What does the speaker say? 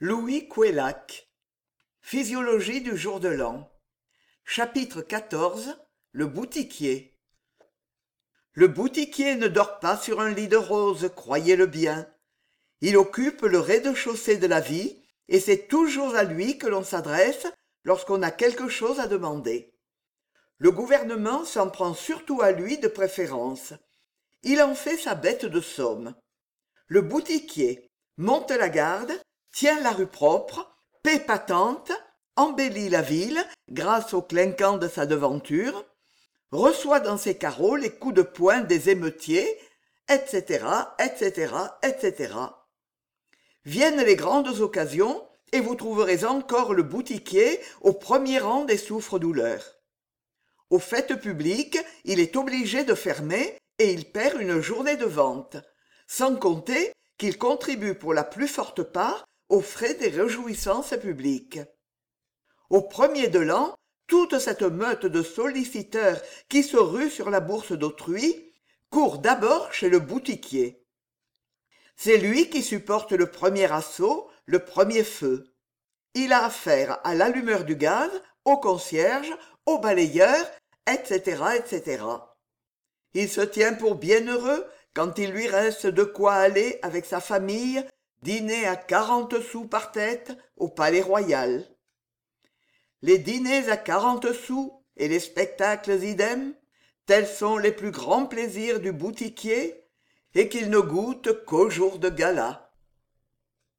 Louis Couélac. Physiologie du jour de l'an. Chapitre XIV. Le boutiquier. Le boutiquier ne dort pas sur un lit de rose, croyez-le bien. Il occupe le rez-de-chaussée de la vie, et c'est toujours à lui que l'on s'adresse lorsqu'on a quelque chose à demander. Le gouvernement s'en prend surtout à lui de préférence. Il en fait sa bête de somme. Le boutiquier monte la garde, tient la rue propre, paie patente, embellit la ville grâce au clinquant de sa devanture, reçoit dans ses carreaux les coups de poing des émeutiers, etc., etc., etc. Viennent les grandes occasions, et vous trouverez encore le boutiquier au premier rang des souffres-douleurs. Aux fêtes publiques, il est obligé de fermer et il perd une journée de vente, sans compter qu'il contribue pour la plus forte part aux frais des réjouissances publiques. Au premier de l'an, toute cette meute de solliciteurs qui se ruent sur la bourse d'autrui court d'abord chez le boutiquier. C'est lui qui supporte le premier assaut, le premier feu. Il a affaire à l'allumeur du gaz, au concierge, au balayeur, etc., etc. Il se tient pour bienheureux quand il lui reste de quoi aller avec sa famille dîner à 40 sous par tête au Palais-Royal. Les dîners à 40 sous et les spectacles idem, tels sont les plus grands plaisirs du boutiquier, et qu'il ne goûte qu'aux jours de gala.